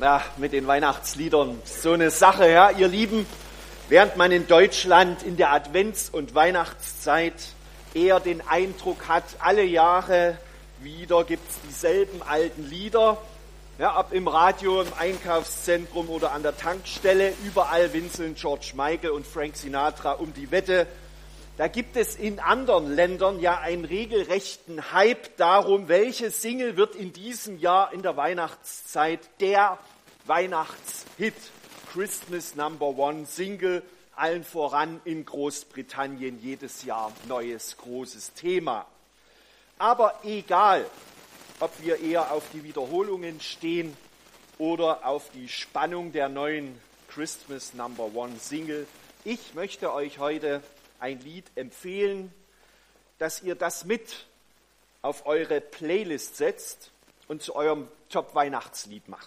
Ja, mit den Weihnachtsliedern, so eine Sache, ja, ihr Lieben. Während man in Deutschland in der Advents- und Weihnachtszeit eher den Eindruck hat, alle Jahre wieder gibt's dieselben alten Lieder, ja, ob im Radio, im Einkaufszentrum oder an der Tankstelle, überall winseln George Michael und Frank Sinatra um die Wette. Da gibt es in anderen Ländern ja einen regelrechten Hype darum, welche Single wird in diesem Jahr in der Weihnachtszeit der Weihnachtshit, Christmas Number One Single, allen voran in Großbritannien jedes Jahr neues großes Thema. Aber egal, ob wir eher auf die Wiederholungen stehen oder auf die Spannung der neuen Christmas Number One Single, ich möchte euch heute ein Lied empfehlen, dass ihr das mit auf eure Playlist setzt und zu eurem Top-Weihnachtslied macht.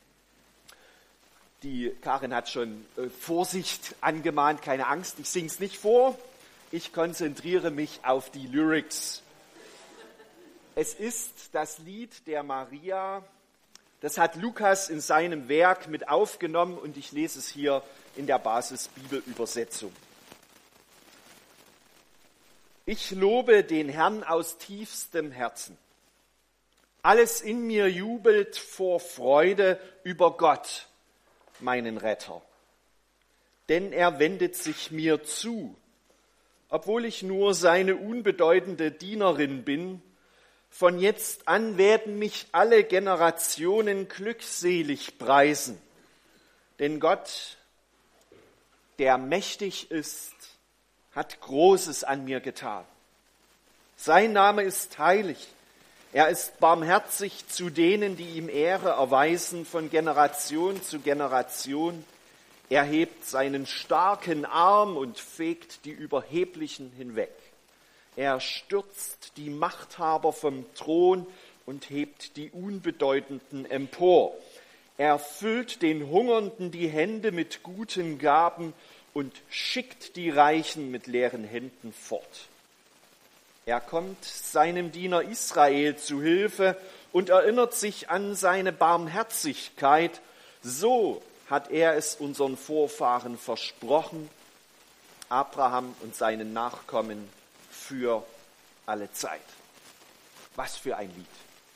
Die Karin hat schon Vorsicht angemahnt, keine Angst, ich singe es nicht vor, ich konzentriere mich auf die Lyrics. Es ist das Lied der Maria, das hat Lukas in seinem Werk mit aufgenommen und ich lese es hier in der Basisbibelübersetzung. Ich lobe den Herrn aus tiefstem Herzen. Alles in mir jubelt vor Freude über Gott, meinen Retter. Denn er wendet sich mir zu, obwohl ich nur seine unbedeutende Dienerin bin. Von jetzt an werden mich alle Generationen glückselig preisen. Denn Gott, der mächtig ist, hat Großes an mir getan. Sein Name ist heilig. Er ist barmherzig zu denen, die ihm Ehre erweisen, von Generation zu Generation. Er hebt seinen starken Arm und fegt die Überheblichen hinweg. Er stürzt die Machthaber vom Thron und hebt die Unbedeutenden empor. Er füllt den Hungernden die Hände mit guten Gaben und schickt die Reichen mit leeren Händen fort. Er kommt seinem Diener Israel zu Hilfe und erinnert sich an seine Barmherzigkeit. So hat er es unseren Vorfahren versprochen, Abraham und seinen Nachkommen für alle Zeit. Was für ein Lied.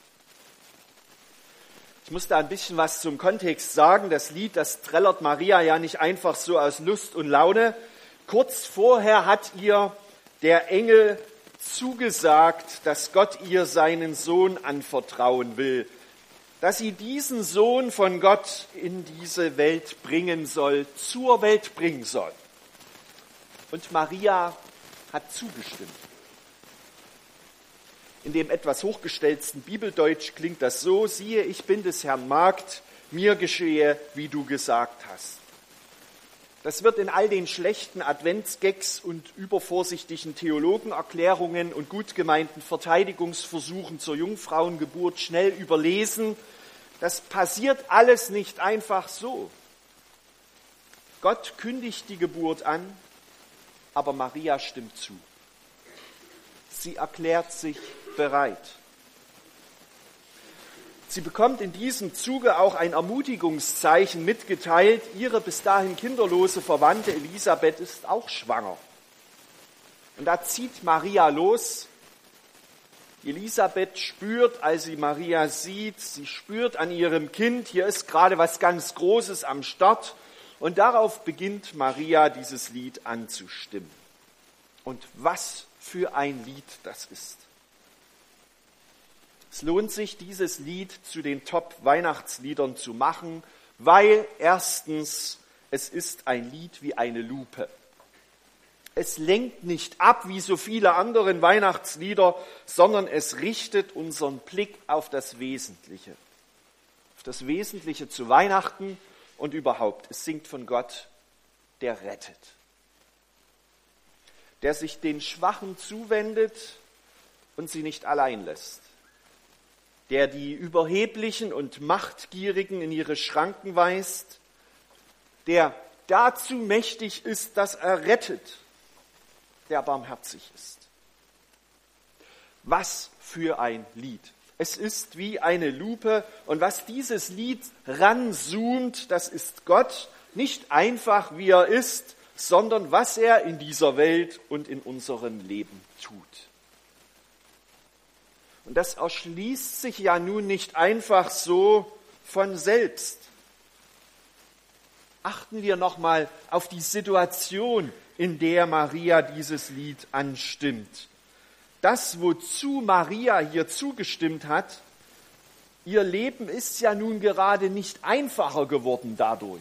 Ich muss da ein bisschen was zum Kontext sagen. Das Lied, das trällert Maria ja nicht einfach so aus Lust und Laune. Kurz vorher hat ihr der Engel zugesagt, dass Gott ihr seinen Sohn anvertrauen will, dass sie diesen Sohn von Gott in diese Welt bringen soll, zur Welt bringen soll. Und Maria hat zugestimmt. In dem etwas hochgestellten Bibeldeutsch klingt das so: Siehe, ich bin des Herrn Magd, mir geschehe, wie du gesagt hast. Das wird in all den schlechten Adventsgags und übervorsichtigen Theologenerklärungen und gut gemeinten Verteidigungsversuchen zur Jungfrauengeburt schnell überlesen. Das passiert alles nicht einfach so. Gott kündigt die Geburt an, aber Maria stimmt zu. Sie erklärt sich bereit. Sie bekommt in diesem Zuge auch ein Ermutigungszeichen mitgeteilt. Ihre bis dahin kinderlose Verwandte Elisabeth ist auch schwanger. Und da zieht Maria los. Elisabeth spürt, als sie Maria sieht, sie spürt an ihrem Kind, hier ist gerade was ganz Großes am Start. Und darauf beginnt Maria, dieses Lied anzustimmen. Und was für ein Lied das ist. Es lohnt sich, dieses Lied zu den Top-Weihnachtsliedern zu machen, weil erstens, es ist ein Lied wie eine Lupe. Es lenkt nicht ab wie so viele andere Weihnachtslieder, sondern es richtet unseren Blick auf das Wesentliche. Auf das Wesentliche zu Weihnachten und überhaupt. Es singt von Gott, der rettet. Der sich den Schwachen zuwendet und sie nicht allein lässt. Der die Überheblichen und Machtgierigen in ihre Schranken weist, der dazu mächtig ist, dass er rettet, der barmherzig ist. Was für ein Lied. Es ist wie eine Lupe und was dieses Lied ranzoomt, das ist Gott, nicht einfach wie er ist, sondern was er in dieser Welt und in unserem Leben tut. Und das erschließt sich ja nun nicht einfach so von selbst. Achten wir nochmal auf die Situation, in der Maria dieses Lied anstimmt. Das, wozu Maria hier zugestimmt hat, ihr Leben ist ja nun gerade nicht einfacher geworden dadurch.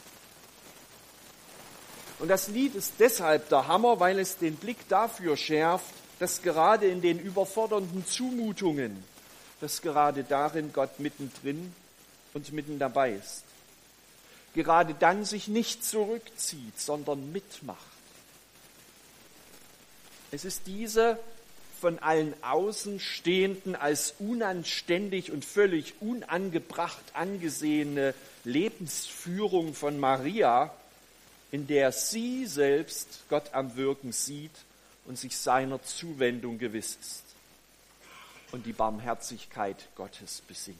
Und das Lied ist deshalb der Hammer, weil es den Blick dafür schärft, dass gerade in den überfordernden Zumutungen, dass gerade darin Gott mittendrin und mitten dabei ist. Gerade dann sich nicht zurückzieht, sondern mitmacht. Es ist diese von allen Außenstehenden als unanständig und völlig unangebracht angesehene Lebensführung von Maria, in der sie selbst Gott am Wirken sieht und sich seiner Zuwendung gewiss ist und die Barmherzigkeit Gottes besingt.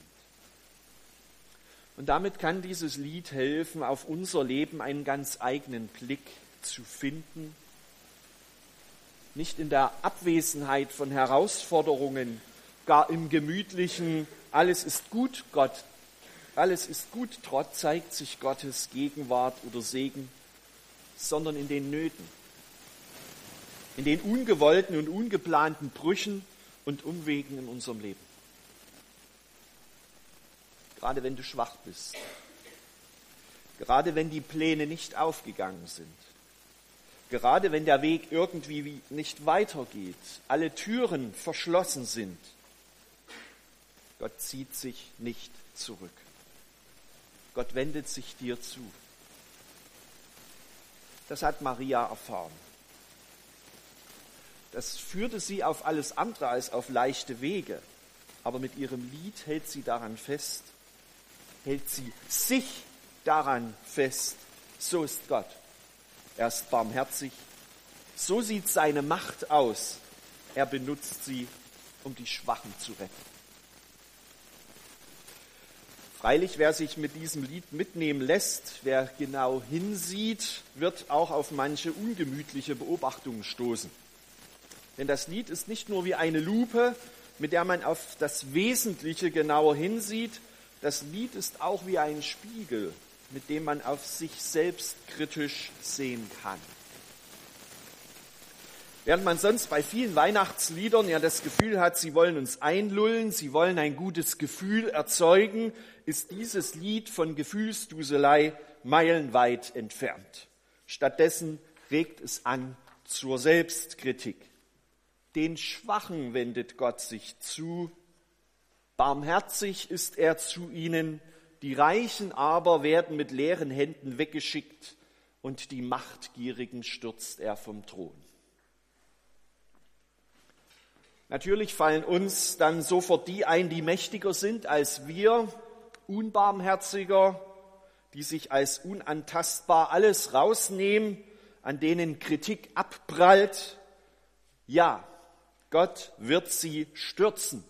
Und damit kann dieses Lied helfen, auf unser Leben einen ganz eigenen Blick zu finden, nicht in der Abwesenheit von Herausforderungen, gar im gemütlichen, alles ist gut, Gott, alles ist gut, trotz zeigt sich Gottes Gegenwart oder Segen, sondern in den Nöten, in den ungewollten und ungeplanten Brüchen und Umwegen in unserem Leben. Gerade wenn du schwach bist, gerade wenn die Pläne nicht aufgegangen sind, gerade wenn der Weg irgendwie nicht weitergeht, alle Türen verschlossen sind, Gott zieht sich nicht zurück. Gott wendet sich dir zu. Das hat Maria erfahren. Das führte sie auf alles andere als auf leichte Wege. Aber mit ihrem Lied hält sie daran fest, hält sie sich daran fest. So ist Gott. Er ist barmherzig. So sieht seine Macht aus. Er benutzt sie, um die Schwachen zu retten. Freilich, wer sich mit diesem Lied mitnehmen lässt, wer genau hinsieht, wird auch auf manche ungemütliche Beobachtungen stoßen. Denn das Lied ist nicht nur wie eine Lupe, mit der man auf das Wesentliche genauer hinsieht. Das Lied ist auch wie ein Spiegel, mit dem man auf sich selbst kritisch sehen kann. Während man sonst bei vielen Weihnachtsliedern ja das Gefühl hat, sie wollen uns einlullen, sie wollen ein gutes Gefühl erzeugen, ist dieses Lied von Gefühlsduselei meilenweit entfernt. Stattdessen regt es an zur Selbstkritik. Den Schwachen wendet Gott sich zu, barmherzig ist er zu ihnen, die Reichen aber werden mit leeren Händen weggeschickt und die Machtgierigen stürzt er vom Thron. Natürlich fallen uns dann sofort die ein, die mächtiger sind als wir, unbarmherziger, die sich als unantastbar alles rausnehmen, an denen Kritik abprallt. Ja, Gott wird sie stürzen.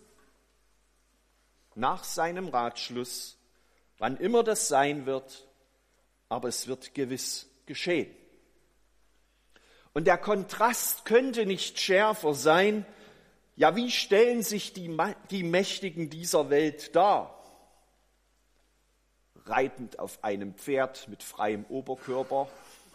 Nach seinem Ratschluss, wann immer das sein wird, aber es wird gewiss geschehen. Und der Kontrast könnte nicht schärfer sein. Ja, wie stellen sich die Mächtigen dieser Welt dar? Reitend auf einem Pferd mit freiem Oberkörper,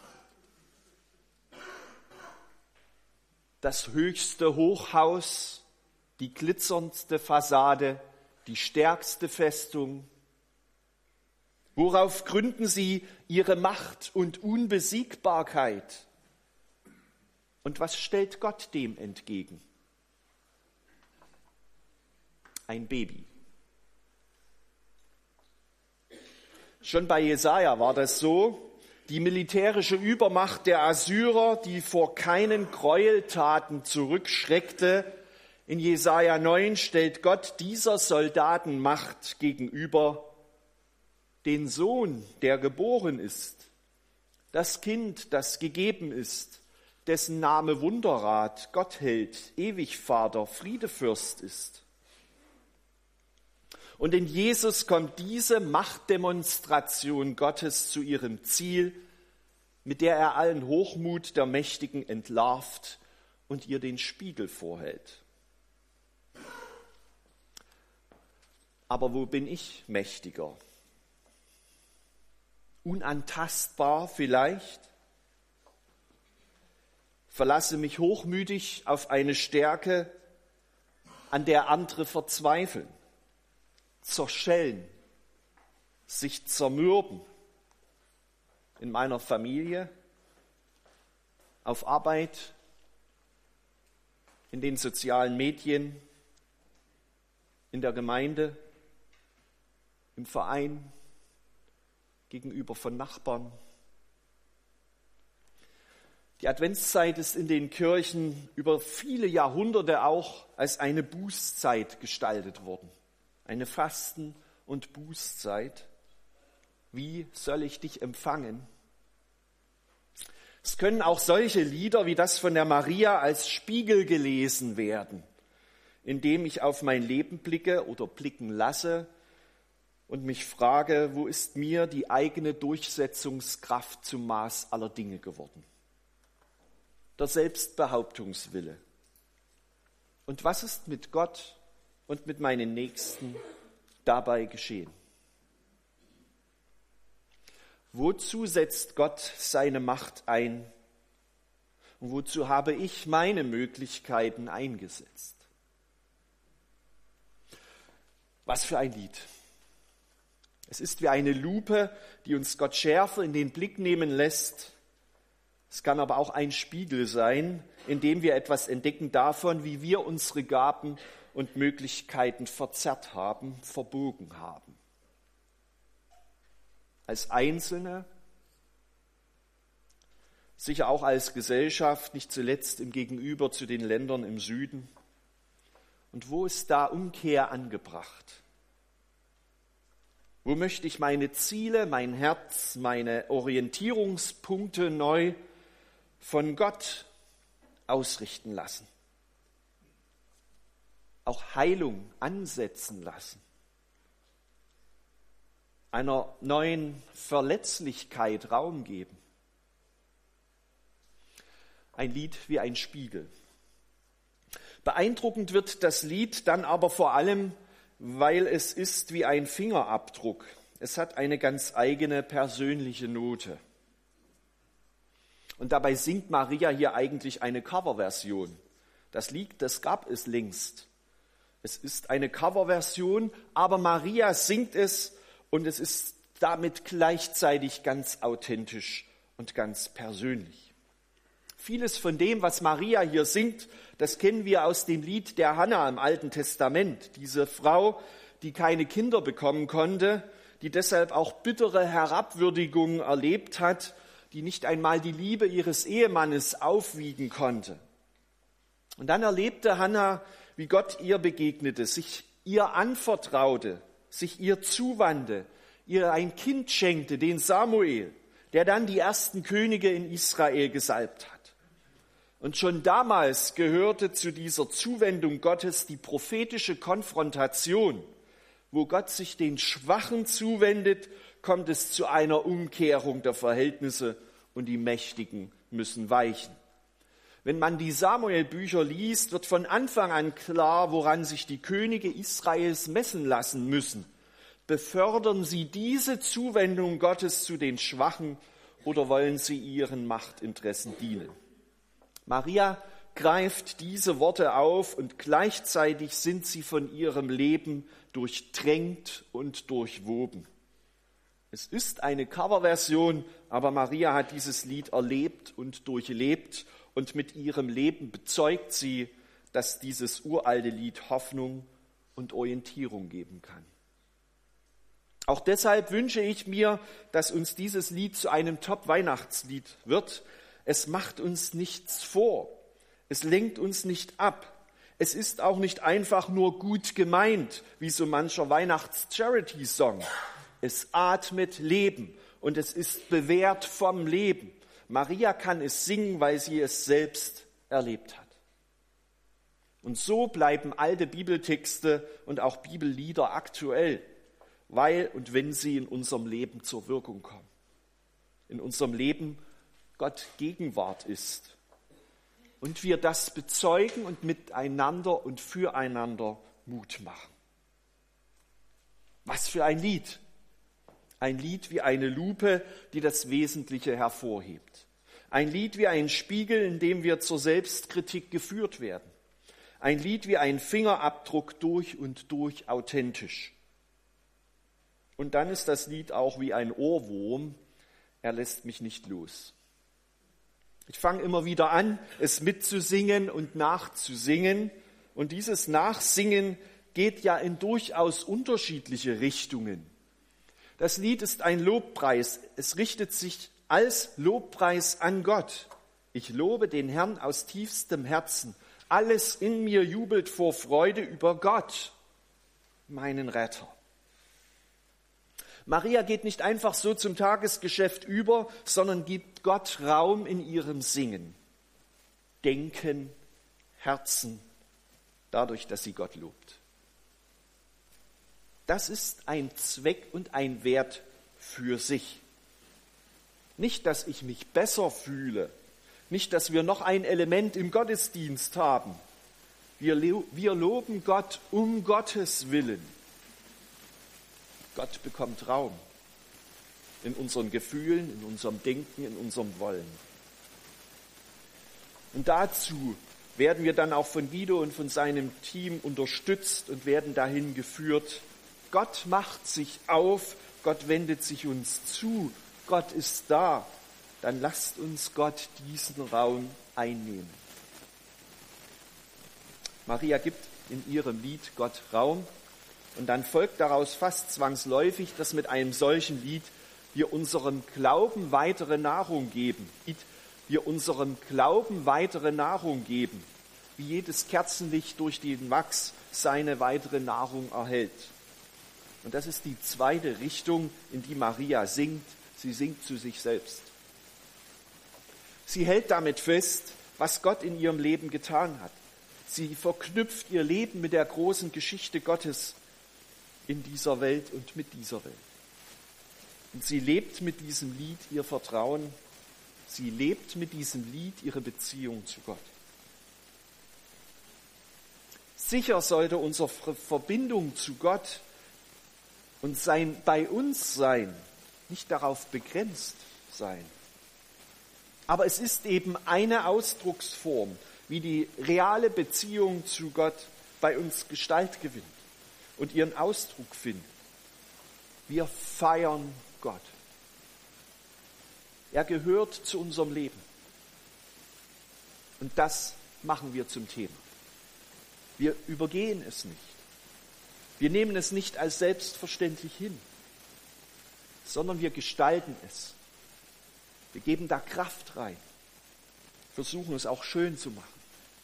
das höchste Hochhaus, die glitzerndste Fassade, die stärkste Festung. Worauf gründen sie ihre Macht und Unbesiegbarkeit? Und was stellt Gott dem entgegen? Ein Baby. Schon bei Jesaja war das so. Die militärische Übermacht der Assyrer, die vor keinen Gräueltaten zurückschreckte. In Jesaja 9 stellt Gott dieser Soldatenmacht gegenüber den Sohn, der geboren ist, das Kind, das gegeben ist, dessen Name Wunderrat, Gottheld, Ewigvater, Friedefürst ist. Und in Jesus kommt diese Machtdemonstration Gottes zu ihrem Ziel, mit der er allen Hochmut der Mächtigen entlarvt und ihr den Spiegel vorhält. Aber wo bin ich mächtiger? Unantastbar vielleicht? Verlasse mich hochmütig auf eine Stärke, an der andere verzweifeln, zerschellen, sich zermürben. In meiner Familie, auf Arbeit, in den sozialen Medien, in der Gemeinde, im Verein, gegenüber von Nachbarn. Die Adventszeit ist in den Kirchen über viele Jahrhunderte auch als eine Bußzeit gestaltet worden. Eine Fasten- und Bußzeit. Wie soll ich dich empfangen? Es können auch solche Lieder wie das von der Maria als Spiegel gelesen werden, indem ich auf mein Leben blicke oder blicken lasse und mich frage, wo ist mir die eigene Durchsetzungskraft zum Maß aller Dinge geworden? Der Selbstbehauptungswille. Und was ist mit Gott und mit meinen Nächsten dabei geschehen? Wozu setzt Gott seine Macht ein? Und wozu habe ich meine Möglichkeiten eingesetzt? Was für ein Lied. Es ist wie eine Lupe, die uns Gott schärfer in den Blick nehmen lässt. Es kann aber auch ein Spiegel sein, in dem wir etwas entdecken davon, wie wir unsere Gaben und Möglichkeiten verzerrt haben, verbogen haben. Als Einzelne, sicher auch als Gesellschaft, nicht zuletzt im Gegenüber zu den Ländern im Süden. Und wo ist da Umkehr angebracht? Wo möchte ich meine Ziele, mein Herz, meine Orientierungspunkte neu von Gott ausrichten lassen? Auch Heilung ansetzen lassen? Einer neuen Verletzlichkeit Raum geben? Ein Lied wie ein Spiegel. Beeindruckend wird das Lied dann aber vor allem, weil es ist wie ein Fingerabdruck. Es hat eine ganz eigene persönliche Note. Und dabei singt Maria hier eigentlich eine Coverversion. Das Lied, das gab es längst. Es ist eine Coverversion, aber Maria singt es und es ist damit gleichzeitig ganz authentisch und ganz persönlich. Vieles von dem, was Maria hier singt, das kennen wir aus dem Lied der Hannah im Alten Testament. Diese Frau, die keine Kinder bekommen konnte, die deshalb auch bittere Herabwürdigungen erlebt hat, die nicht einmal die Liebe ihres Ehemannes aufwiegen konnte. Und dann erlebte Hannah, wie Gott ihr begegnete, sich ihr anvertraute, sich ihr zuwandte, ihr ein Kind schenkte, den Samuel, der dann die ersten Könige in Israel gesalbt hat. Und schon damals gehörte zu dieser Zuwendung Gottes die prophetische Konfrontation. Wo Gott sich den Schwachen zuwendet, kommt es zu einer Umkehrung der Verhältnisse und die Mächtigen müssen weichen. Wenn man die Samuel-Bücher liest, wird von Anfang an klar, woran sich die Könige Israels messen lassen müssen. Befördern sie diese Zuwendung Gottes zu den Schwachen oder wollen sie ihren Machtinteressen dienen? Maria greift diese Worte auf und gleichzeitig sind sie von ihrem Leben durchdrängt und durchwoben. Es ist eine Coverversion, aber Maria hat dieses Lied erlebt und durchlebt und mit ihrem Leben bezeugt sie, dass dieses uralte Lied Hoffnung und Orientierung geben kann. Auch deshalb wünsche ich mir, dass uns dieses Lied zu einem Top-Weihnachtslied wird. Es macht uns nichts vor. Es lenkt uns nicht ab. Es ist auch nicht einfach nur gut gemeint, wie so mancher Weihnachts-Charity-Song. Es atmet Leben und es ist bewährt vom Leben. Maria kann es singen, weil sie es selbst erlebt hat. Und so bleiben alte Bibeltexte und auch Bibellieder aktuell, weil und wenn sie in unserem Leben zur Wirkung kommen. In unserem Leben Gott Gegenwart ist. Und wir das bezeugen und miteinander und füreinander Mut machen. Was für ein Lied! Ein Lied wie eine Lupe, die das Wesentliche hervorhebt. Ein Lied wie ein Spiegel, in dem wir zur Selbstkritik geführt werden. Ein Lied wie ein Fingerabdruck durch und durch authentisch. Und dann ist das Lied auch wie ein Ohrwurm. Er lässt mich nicht los. Ich fange immer wieder an, es mitzusingen und nachzusingen. Und dieses Nachsingen geht ja in durchaus unterschiedliche Richtungen. Das Lied ist ein Lobpreis. Es richtet sich als Lobpreis an Gott. Ich lobe den Herrn aus tiefstem Herzen. Alles in mir jubelt vor Freude über Gott, meinen Retter. Maria geht nicht einfach so zum Tagesgeschäft über, sondern gibt Gott Raum in ihrem Singen, Denken, Herzen, dadurch, dass sie Gott lobt. Das ist ein Zweck und ein Wert für sich. Nicht, dass ich mich besser fühle, nicht, dass wir noch ein Element im Gottesdienst haben. Wir loben Gott um Gottes Willen. Gott bekommt Raum in unseren Gefühlen, in unserem Denken, in unserem Wollen. Und dazu werden wir dann auch von Guido und von seinem Team unterstützt und werden dahin geführt. Gott macht sich auf, Gott wendet sich uns zu, Gott ist da. Dann lasst uns Gott diesen Raum einnehmen. Maria gibt in ihrem Lied Gott Raum und dann folgt daraus fast zwangsläufig, dass mit einem solchen Lied wir unserem Glauben weitere Nahrung geben. Wir unserem Glauben weitere Nahrung geben, wie jedes Kerzenlicht durch den Wachs seine weitere Nahrung erhält. Und das ist die zweite Richtung, in die Maria singt. Sie singt zu sich selbst. Sie hält damit fest, was Gott in ihrem Leben getan hat. Sie verknüpft ihr Leben mit der großen Geschichte Gottes in dieser Welt und mit dieser Welt. Und sie lebt mit diesem Lied ihr Vertrauen. Sie lebt mit diesem Lied ihre Beziehung zu Gott. Sicher sollte unsere Verbindung zu Gott und sein bei uns sein nicht darauf begrenzt sein. Aber es ist eben eine Ausdrucksform, wie die reale Beziehung zu Gott bei uns Gestalt gewinnt und ihren Ausdruck findet. Wir feiern Gott. Er gehört zu unserem Leben. Und das machen wir zum Thema. Wir übergehen es nicht. Wir nehmen es nicht als selbstverständlich hin, sondern wir gestalten es. Wir geben da Kraft rein, versuchen es auch schön zu machen.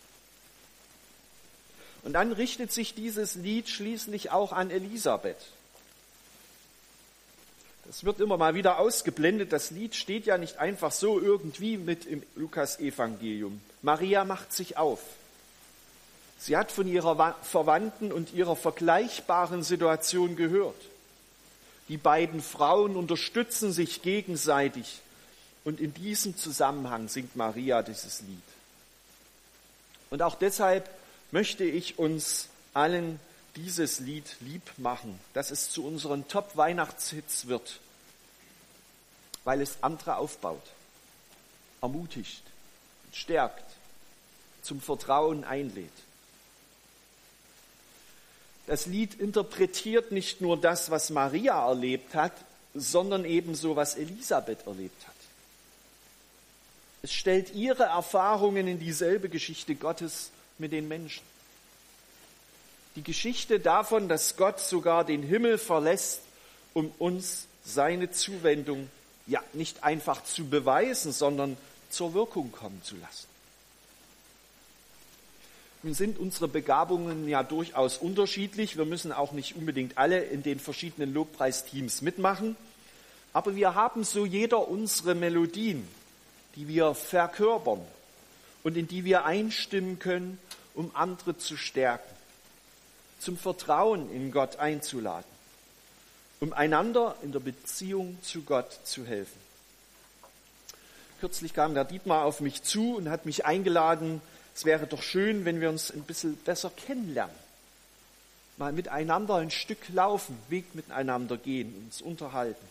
Und dann richtet sich dieses Lied schließlich auch an Elisabeth. Das wird immer mal wieder ausgeblendet. Das Lied steht ja nicht einfach so irgendwie mit im Lukas-Evangelium. Maria macht sich auf. Sie hat von ihrer Verwandten und ihrer vergleichbaren Situation gehört. Die beiden Frauen unterstützen sich gegenseitig. Und in diesem Zusammenhang singt Maria dieses Lied. Und auch deshalb möchte ich uns allen dieses Lied lieb machen, dass es zu unseren Top-Weihnachtshits wird, weil es andere aufbaut, ermutigt, stärkt, zum Vertrauen einlädt. Das Lied interpretiert nicht nur das, was Maria erlebt hat, sondern ebenso, was Elisabeth erlebt hat. Es stellt ihre Erfahrungen in dieselbe Geschichte Gottes mit den Menschen. Die Geschichte davon, dass Gott sogar den Himmel verlässt, um uns seine Zuwendung ja nicht einfach zu beweisen, sondern zur Wirkung kommen zu lassen. Nun sind unsere Begabungen ja durchaus unterschiedlich. Wir müssen auch nicht unbedingt alle in den verschiedenen Lobpreisteams mitmachen. Aber wir haben so jeder unsere Melodien, die wir verkörpern und in die wir einstimmen können um andere zu stärken, zum Vertrauen in Gott einzuladen, um einander in der Beziehung zu Gott zu helfen. Kürzlich kam der Dietmar auf mich zu und hat mich eingeladen, es wäre doch schön, wenn wir uns ein bisschen besser kennenlernen. Mal miteinander ein Stück laufen, Weg miteinander gehen, uns unterhalten.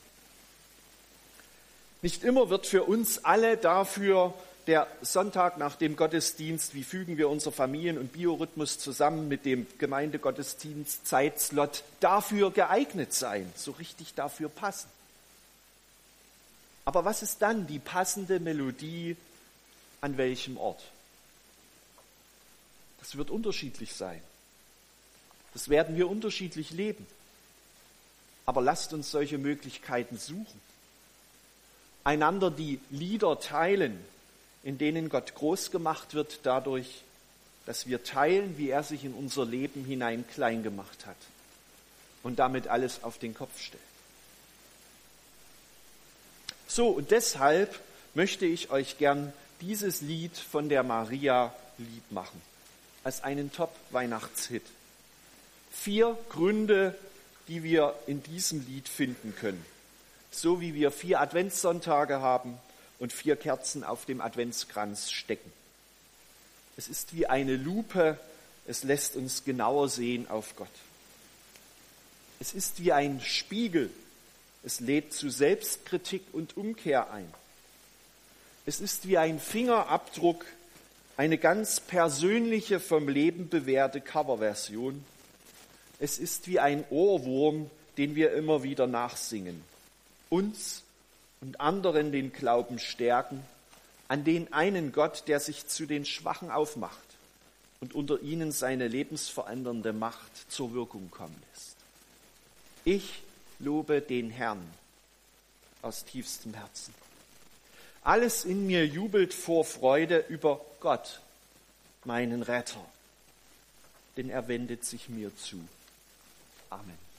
Nicht immer wird für uns alle dafür der Sonntag nach dem Gottesdienst, wie fügen wir unser Familien- und Biorhythmus zusammen mit dem Gemeindegottesdienst, Zeitslot, dafür geeignet sein, so richtig dafür passen. Aber was ist dann die passende Melodie an welchem Ort? Das wird unterschiedlich sein. Das werden wir unterschiedlich leben. Aber lasst uns solche Möglichkeiten suchen. Einander die Lieder teilen, in denen Gott groß gemacht wird, dadurch, dass wir teilen, wie er sich in unser Leben hinein klein gemacht hat und damit alles auf den Kopf stellt. So, und deshalb möchte ich euch gern dieses Lied von der Maria lieb machen, als einen Top-Weihnachtshit. 4 Gründe, die wir in diesem Lied finden können. So wie wir 4 Adventssonntage haben und 4 Kerzen auf dem Adventskranz stecken. Es ist wie eine Lupe, es lässt uns genauer sehen auf Gott. Es ist wie ein Spiegel, es lädt zu Selbstkritik und Umkehr ein. Es ist wie ein Fingerabdruck, eine ganz persönliche, vom Leben bewährte Coverversion. Es ist wie ein Ohrwurm, den wir immer wieder nachsingen. Uns und anderen den Glauben stärken an den einen Gott, der sich zu den Schwachen aufmacht und unter ihnen seine lebensverändernde Macht zur Wirkung kommen lässt. Ich lobe den Herrn aus tiefstem Herzen. Alles in mir jubelt vor Freude über Gott, meinen Retter, denn er wendet sich mir zu. Amen.